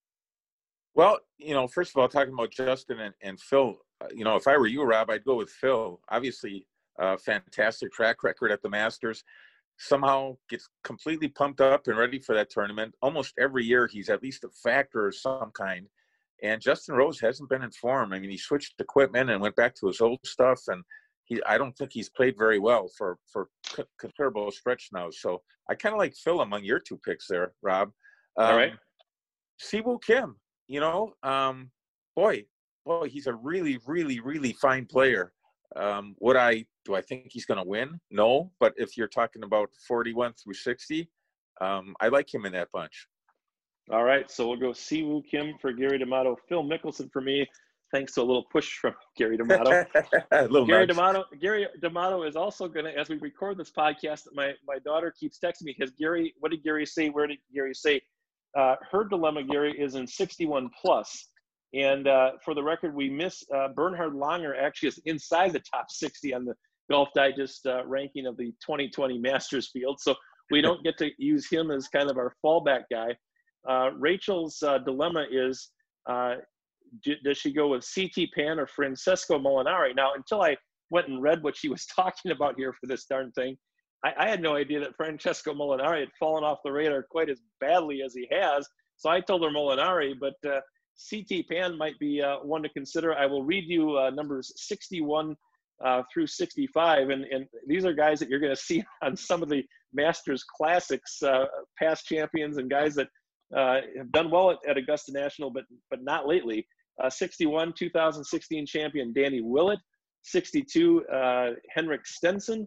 Speaker 2: Well, you know, first of all, talking about Justin and, and Phil, uh, you know, if I were you, Rob, I'd go with Phil. Obviously, uh, fantastic track record at the Masters. Somehow gets completely pumped up and ready for that tournament. Almost every year, he's at least a factor of some kind. And Justin Rose hasn't been in form. I mean, he switched equipment and went back to his old stuff. And he, I don't think he's played very well for, for a considerable stretch now. So I kind of like Phil among your two picks there, Rob. Um,
Speaker 1: All right.
Speaker 2: Siwoo Kim, you know, um, boy, boy, he's a really, really, really fine player. Um, would I, do I think he's going to win? No, but if you're talking about forty-one through sixty, um, I like him in that bunch.
Speaker 1: All right, so we'll go Siwoo Kim for Gary D'Amato, Phil Mickelson for me, thanks to a little push from Gary D'Amato. Gary D'Amato, Gary D'Amato is also going to, as we record this podcast, my, my daughter keeps texting me because Gary, what did Gary say? Where did Gary say? Uh, her dilemma, Gary, is in sixty-one plus. And uh, for the record, we miss uh, Bernhard Langer actually is inside the top sixty on the Golf Digest uh, ranking of the twenty twenty Masters field. So we don't get to use him as kind of our fallback guy. Uh, Rachel's uh, dilemma is, uh, do, does she go with C T Pan or Francesco Molinari? Now, until I went and read what she was talking about here for this darn thing, I, I had no idea that Francesco Molinari had fallen off the radar quite as badly as he has. So I told her Molinari, but uh, C T Pan might be uh, one to consider. I will read you uh, numbers sixty-one uh, through sixty-five, and, and these are guys that you're going to see on some of the Masters Classics, uh, past champions and guys that uh, have done well at, at Augusta National, but but not lately. Uh, sixty-one, two thousand sixteen champion Danny Willett. sixty-two, uh, Henrik Stenson.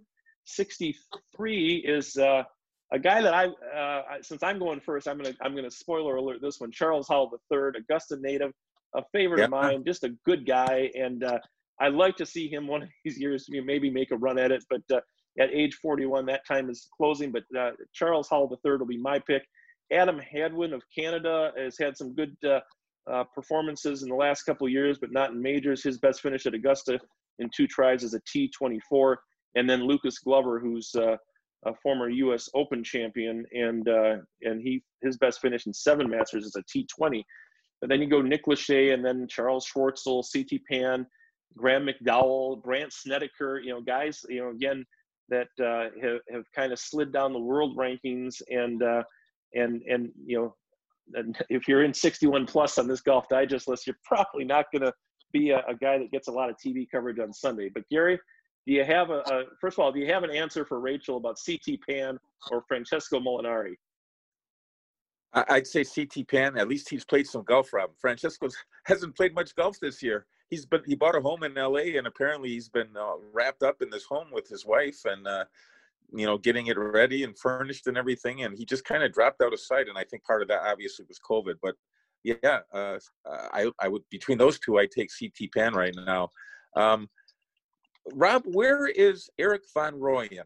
Speaker 1: sixty-three is uh, a guy that I, uh, since I'm going first, I'm gonna I'm gonna spoiler alert this one. Charles Howell the third, Augusta native, a favorite
Speaker 2: yeah.
Speaker 1: of mine, just a good guy, and uh, I'd like to see him one of these years, you know, maybe make a run at it. But uh, at age forty-one, that time is closing. But uh, Charles Howell the third will be my pick. Adam Hadwin of Canada has had some good uh, uh, performances in the last couple of years, but not in majors. His best finish at Augusta in two tries is a T twenty-four. And then Lucas Glover, who's uh, a former U S Open champion, and uh, and he his best finish in seven Masters is a T twenty. But then you go Nick Lachey, and then Charles Schwartzel, C T Pan, Graham McDowell, Brant Snedeker, you know, guys, you know, again, that uh, have, have kind of slid down the world rankings. And, uh, and, and, you know, and if you're in sixty-one plus on this Golf Digest list, you're probably not going to be a, a guy that gets a lot of T V coverage on Sunday. But Gary, do you have a, a first of all, do you have an answer for Rachel about C T Pan or Francesco Molinari?
Speaker 2: I'd say C T Pan. At least he's played some golf, Rob. Francesco hasn't played much golf this year. He's been he bought a home in L A, and apparently he's been uh, wrapped up in this home with his wife, and uh, you know, getting it ready and furnished and everything. And he just kind of dropped out of sight. And I think part of that obviously was COVID. But yeah, uh, I I would between those two, I take C T Pan right now. Um, Rob, where is Erik van Rooyen?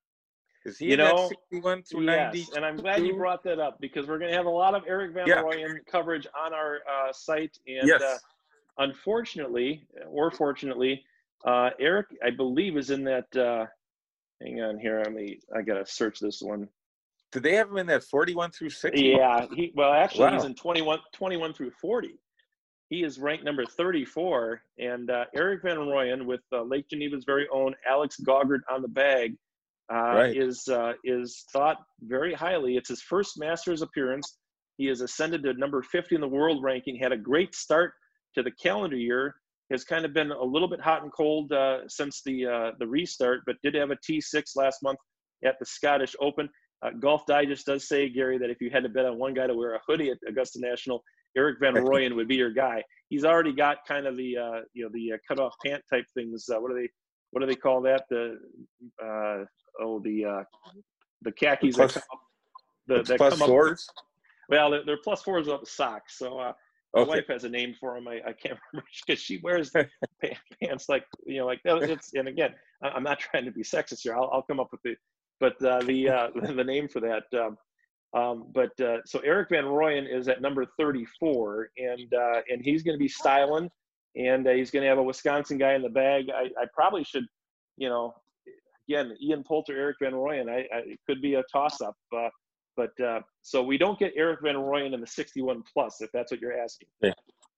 Speaker 2: Is he
Speaker 1: you
Speaker 2: in
Speaker 1: know,
Speaker 2: that sixty-one through ninety?
Speaker 1: Yes, and I'm glad you brought that up because we're going to have a lot of Erik van
Speaker 2: Yeah.
Speaker 1: Rooyen coverage on our uh, site. And
Speaker 2: Yes.
Speaker 1: uh, unfortunately, or fortunately, uh, Erik, I believe, is in that. Uh, hang on here, I mean, I got to search this one.
Speaker 2: Did they have him in that forty-one through sixty?
Speaker 1: Yeah, he well, actually,
Speaker 2: Wow.
Speaker 1: he's in twenty-one, twenty-one through forty. He is ranked number thirty-four, and uh, Erik van Rooyen with uh, Lake Geneva's very own Alex Gaugert on the bag. Uh,
Speaker 2: Right.
Speaker 1: is uh, is thought very highly. It's his first Masters appearance. He has ascended to number fifty in the world ranking. Had a great start to the calendar year. Has kind of been a little bit hot and cold uh, since the uh, the restart, but did have a T six last month at the Scottish Open. Uh, Golf Digest does say, Gary, that if you had to bet on one guy to wear a hoodie at Augusta National, Erik van Rooyen would be your guy. He's already got kind of the uh, you know the uh, cutoff pant type things. Uh, what do they what do they call that? The uh, oh the uh, the khakis
Speaker 2: Plus,
Speaker 1: that come up, the,
Speaker 2: the
Speaker 1: that
Speaker 2: plus
Speaker 1: come
Speaker 2: fours?
Speaker 1: up. Well, they're, they're plus fours without the socks. So uh, my
Speaker 2: Okay.
Speaker 1: wife has a name for them. I, I can't remember because she wears pants like you know like it's. And again, I'm not trying to be sexist here. I'll, I'll come up with the but uh, the uh, the name for that. Um, um, but uh, so Erik van Rooyen is at number thirty-four, and uh, and he's going to be styling, and uh, he's going to have a Wisconsin guy in the bag. I, I probably should, you know. Again, Ian Poulter, Erik van Rooyen, I, I, it could be a toss-up. Uh, but uh, so we don't get Erik van Rooyen in the sixty-one plus, if that's what you're asking.
Speaker 2: Yeah.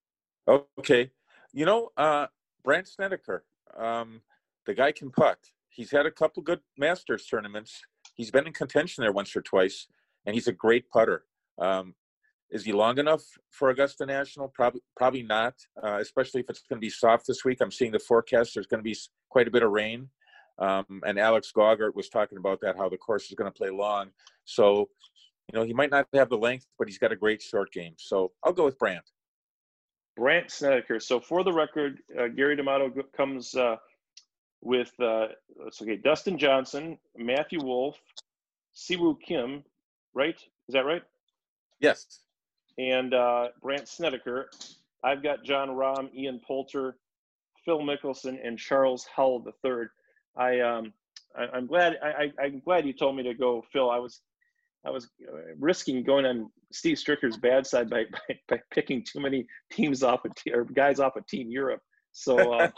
Speaker 2: Okay. You know, uh, Brant Snedeker, um, the guy can putt. He's had a couple good Masters tournaments. He's been in contention there once or twice, and he's a great putter. Um, is he long enough for Augusta National? Probably, probably not, uh, especially if it's going to be soft this week. I'm seeing the forecast. There's going to be quite a bit of rain. Um, and Alex Gaugert was talking about that, how the course is going to play long. So, you know, he might not have the length, but he's got a great short game. So I'll go with Brant.
Speaker 1: Brant Snedeker. So for the record, uh, Gary D'Amato comes uh, with, uh, it's okay, Dustin Johnson, Matthew Wolff, Siwoo Kim, right? Is that right?
Speaker 2: Yes.
Speaker 1: And uh, Brant Snedeker. I've got John Rahm, Ian Poulter, Phil Mickelson, and Charles Howell the third. I um I, I'm glad I, I I'm glad you told me to go, Phil. I was I was risking going on Steve Stricker's bad side by by, by picking too many teams off of or guys off of Team Europe. So, uh,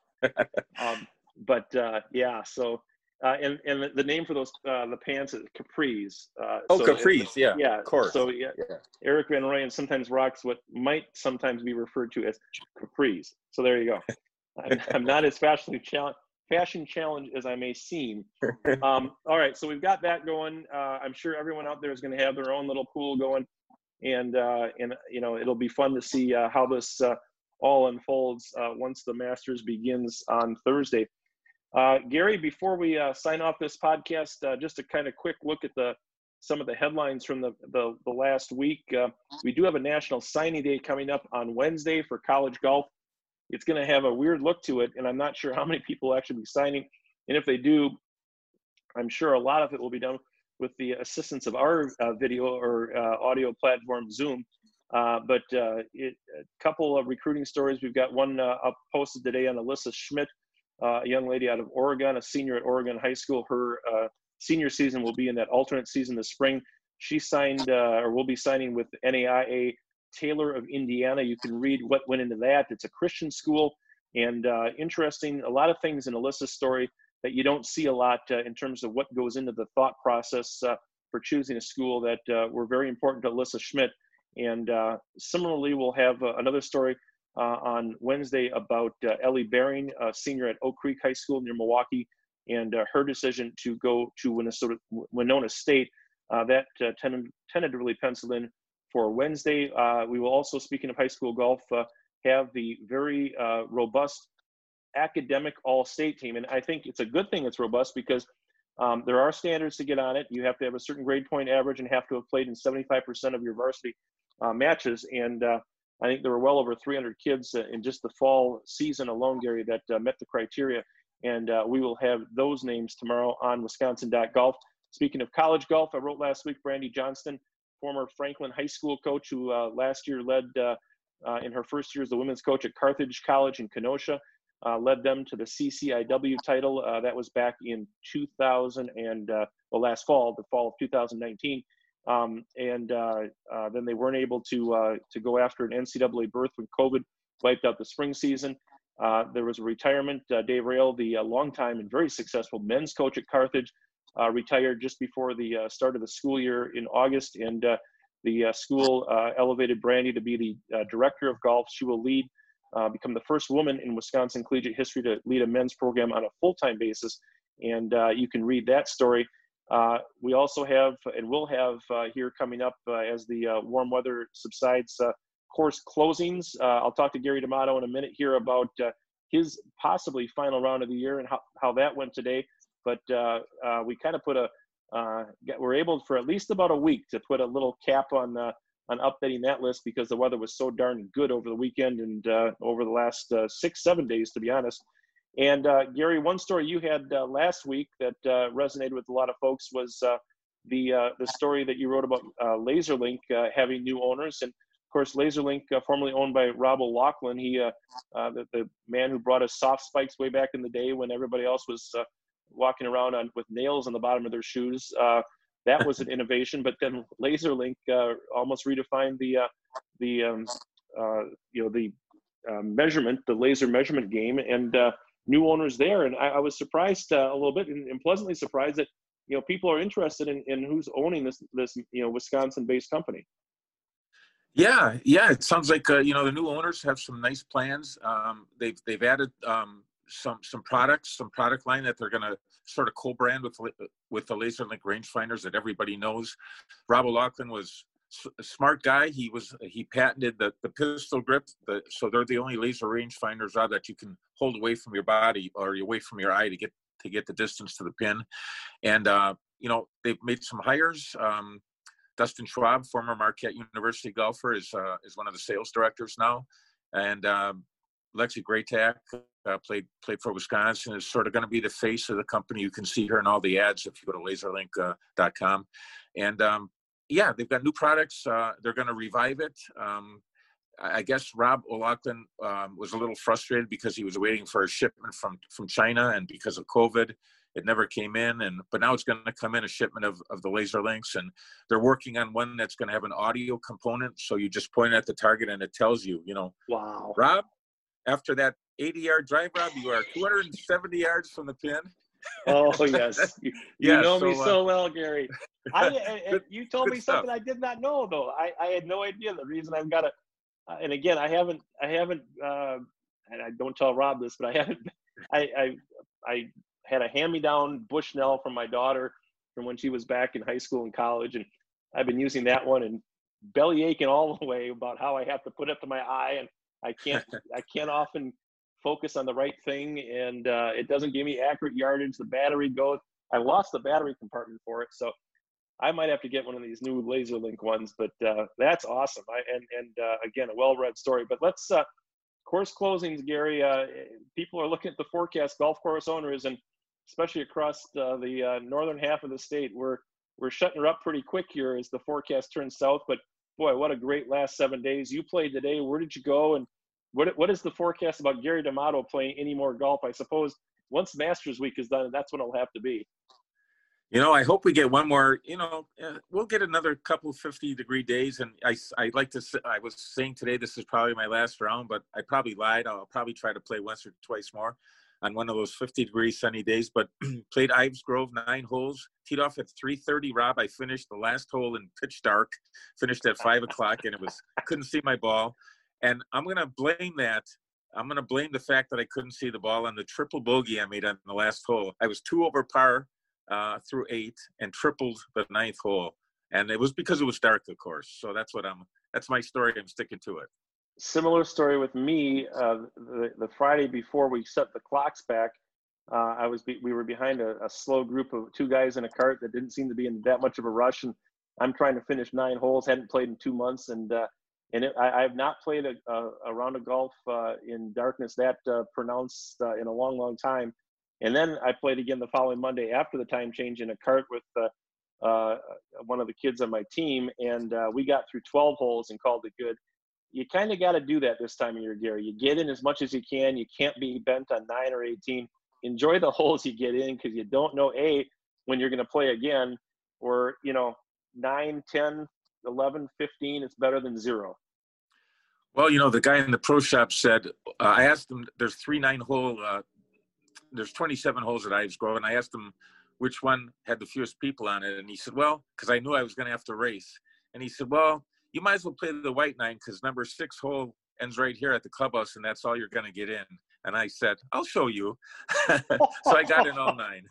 Speaker 1: um, but uh, yeah. So uh, and and the, the name for those uh, the pants is Capris. Uh,
Speaker 2: oh,
Speaker 1: so
Speaker 2: Capris,
Speaker 1: it,
Speaker 2: yeah,
Speaker 1: yeah.
Speaker 2: Of course.
Speaker 1: So yeah, yeah, Erik van Rooyen sometimes rocks what might sometimes be referred to as Capris. So there you go. I'm, I'm not as fashionably challenged. Fashion challenge as I may seem. Um, all right, so we've got that going. Uh, I'm sure everyone out there is going to have their own little pool going, and uh, and you know it'll be fun to see uh, how this uh, all unfolds uh, once the Masters begins on Thursday. Uh, Gary, before we uh, sign off this podcast, uh, just a kind of quick look at the some of the headlines from the the, the last week. Uh, we do have a National Signing Day coming up on Wednesday for college golf. It's going to have a weird look to it, and I'm not sure how many people will actually be signing. And if they do, I'm sure a lot of it will be done with the assistance of our uh, video or uh, audio platform, Zoom. Uh, but uh, it, a couple of recruiting stories. We've got one uh, up posted today on Alyssa Schmidt, uh, a young lady out of Oregon, a senior at Oregon High School. Her uh, senior season will be in that alternate season this spring. She signed uh, or will be signing with N A I A Taylor of Indiana. You can read what went into that. It's a Christian school, and uh, interesting, a lot of things in Alyssa's story that you don't see a lot uh, in terms of what goes into the thought process uh, for choosing a school that uh, were very important to Alyssa Schmidt. And uh, similarly, we'll have uh, another story uh, on Wednesday about uh, Ellie Baring, a senior at Oak Creek High School near Milwaukee, and uh, her decision to go to Minnesota, Winona State. Uh, that uh, tend- tentatively penciled in for Wednesday. Uh, we will also, speaking of high school golf, uh, have the very uh, robust academic all-state team. And I think it's a good thing it's robust because um, there are standards to get on it. You have to have a certain grade point average and have to have played in seventy-five percent of your varsity uh, matches. And uh, I think there were well over three hundred kids uh, in just the fall season alone, Gary, that uh, met the criteria. And uh, we will have those names tomorrow on Wisconsin dot golf. Speaking of college golf, I wrote last week, Brandy Johnston, former Franklin High School coach who uh, last year led uh, uh, in her first year as the women's coach at Carthage College in Kenosha, uh, led them to the C C I W title. Uh, that was back in two thousand and uh, well, last fall, the fall of two thousand nineteen. Um, and uh, uh, then they weren't able to uh, to go after an N C double A berth when COVID wiped out the spring season. Uh, there was a retirement. Uh, Dave Rail, the uh, longtime and very successful men's coach at Carthage, uh, retired just before the uh, start of the school year in August. And uh, the uh, school uh, elevated Brandy to be the uh, director of golf. She will lead, uh, become the first woman in Wisconsin collegiate history to lead a men's program on a full-time basis. And uh, you can read that story. Uh, we also have, and will have uh, here coming up uh, as the uh, warm weather subsides, uh, course closings. Uh, I'll talk to Gary D'Amato in a minute here about uh, his possibly final round of the year and how, how that went today. But uh, uh, we kind of put a, uh, get, we're able for at least about a week to put a little cap on uh, on updating that list because the weather was so darn good over the weekend and uh, over the last uh, six, seven days, to be honest. And uh, Gary, one story you had uh, last week that uh, resonated with a lot of folks was uh, the uh, the story that you wrote about uh, LaserLink uh, having new owners. And of course, LaserLink, uh, formerly owned by Rob O'Loughlin, he uh, uh, the, the man who brought us soft spikes way back in the day when everybody else was uh, walking around on with nails on the bottom of their shoes. Uh, that was an innovation. But then LaserLink uh, almost redefined the uh, the um, uh, you know the uh, measurement, the laser measurement game, and uh, new owners there. And I, I was surprised uh, a little bit and, and pleasantly surprised that, you know, people are interested in, in who's owning this, this, you know, Wisconsin-based company.
Speaker 2: Yeah. Yeah. It sounds like, uh, you know, the new owners have some nice plans. Um, they've, they've added um, some, some products, some product line that they're going to sort of co-brand with, with the LaserLink rangefinders that everybody knows. Rob O'Loughlin was a smart guy. He was, he patented the, the pistol grip. The, so they're the only laser rangefinders out that you can hold away from your body or away from your eye to get, to get the distance to the pin. And, uh, you know, they've made some hires. Um, Dustin Schwab, former Marquette University golfer, is, uh, is one of the sales directors now. And, um, Lexi Graytak, uh, played, played for Wisconsin, is sort of going to be the face of the company. You can see her in all the ads if you go to laserlink dot com. And, um, yeah, they've got new products. Uh, they're going to revive it. Um, I guess Rob O'Loughlin um, was a little frustrated because he was waiting for a shipment from, from China, and because of COVID, it never came in. And but now it's going to come in, a shipment of, of the LaserLinks, and they're working on one that's going to have an audio component. So you just point at the target and it tells you, you know,
Speaker 1: wow,
Speaker 2: Rob, after that eighty-yard drive, Rob, you are two hundred seventy yards from the pin.
Speaker 1: Oh, yes. You, you
Speaker 2: yeah,
Speaker 1: know
Speaker 2: so,
Speaker 1: me so
Speaker 2: uh,
Speaker 1: well, Gary. I, I,
Speaker 2: good,
Speaker 1: you told me
Speaker 2: stuff.
Speaker 1: something I did not know, though. I, I had no idea the reason I've got to, uh, and again, I haven't, I haven't, uh, and I don't tell Rob this, but I haven't, I, I, I had a hand-me-down Bushnell from my daughter from when she was back in high school and college, and I've been using that one and belly aching all the way about how I have to put it to my eye, and I can't, I can't often focus on the right thing, and uh, it doesn't give me accurate yardage. The battery goes, I lost the battery compartment for it, so I might have to get one of these new LaserLink ones, but uh, that's awesome. I, and and uh, again, a well-read story. But let's, uh, course closings, Gary. Uh, people are looking at the forecast, golf course owners, and especially across uh, the uh, northern half of the state, we're, we're shutting her up pretty quick here as the forecast turns south. But boy, what a great last seven days. You played today. Where did you go? And What what is the forecast about Gary D'Amato playing any more golf? I suppose once Masters Week is done, that's when it'll have to be.
Speaker 2: You know, I hope we get one more. You know, uh, we'll get another couple fifty degree days, and I I like to. I was saying today this is probably my last round, but I probably lied. I'll probably try to play once or twice more on one of those fifty degree sunny days. But played Ives Grove, nine holes, teed off at three thirty. Rob, I finished the last hole in pitch dark. Finished at five o'clock, and it was couldn't see my ball. And I'm going to blame that. I'm going to blame the fact that I couldn't see the ball on the triple bogey I made on the last hole. I was two over par uh, through eight and tripled the ninth hole. And it was because it was dark, of course. So that's what I'm, that's my story. I'm sticking to it.
Speaker 1: Similar story with me. Uh, the, the Friday before we set the clocks back, uh, I was, be, we were behind a, a slow group of two guys in a cart that didn't seem to be in that much of a rush. And I'm trying to finish nine holes, hadn't played in two months. And, uh, and it, I, I have not played a, a, a round of golf uh, in darkness that uh, pronounced uh, in a long, long time. And then I played again the following Monday after the time change in a cart with uh, uh, one of the kids on my team. And uh, we got through twelve holes and called it good. You kind of got to do that this time of year, Gary. You get in as much as you can. You can't be bent on nine or eighteen. Enjoy the holes you get in because you don't know, A, when you're going to play again, or, you know, nine, ten, eleven, fifteen, it's better than zero.
Speaker 2: Well, you know, the guy in the pro shop said, uh, I asked him, there's three nine hole, uh, there's twenty-seven holes at Ives Grove, and I asked him which one had the fewest people on it. And he said, well, because I knew I was going to have to race. And he said, well, you might as well play the white nine because number six hole ends right here at the clubhouse, and that's all you're going to get in. And I said, I'll show you. So I got in all nine.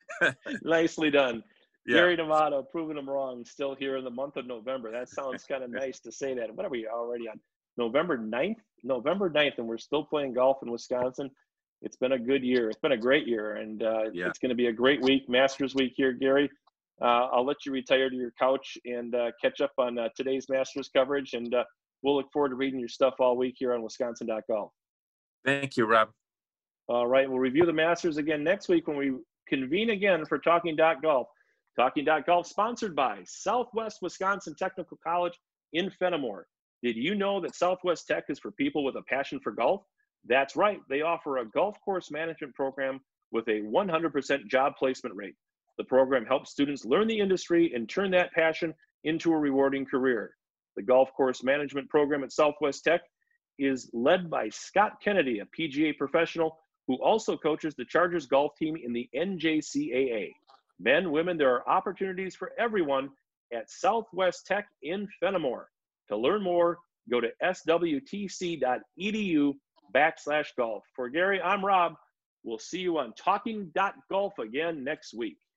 Speaker 1: Nicely done.
Speaker 2: Yeah.
Speaker 1: Gary D'Amato, proving him wrong, still here in the month of November. That sounds kind of nice to say that. What are we already on? November ninth? November ninth, and we're still playing golf in Wisconsin. It's been a good year. It's been a great year, and uh,
Speaker 2: yeah.
Speaker 1: it's going to be a great week, Masters week here, Gary. Uh, I'll let you retire to your couch and uh, catch up on uh, today's Masters coverage, and uh, we'll look forward to reading your stuff all week here on Wisconsin dot golf.
Speaker 2: Thank you, Rob.
Speaker 1: All right, we'll review the Masters again next week when we convene again for Talking Golf. Talking Golf sponsored by Southwest Wisconsin Technical College in Fenimore. Did you know that Southwest Tech is for people with a passion for golf? That's right. They offer a golf course management program with a one hundred percent job placement rate. The program helps students learn the industry and turn that passion into a rewarding career. The golf course management program at Southwest Tech is led by Scott Kennedy, a P G A professional who also coaches the Chargers golf team in the N J C A A. Men, women, there are opportunities for everyone at Southwest Tech in Fenimore. To learn more, go to swtc.edu backslash golf. For Gary, I'm Rob. We'll see you on Talking Golf again next week.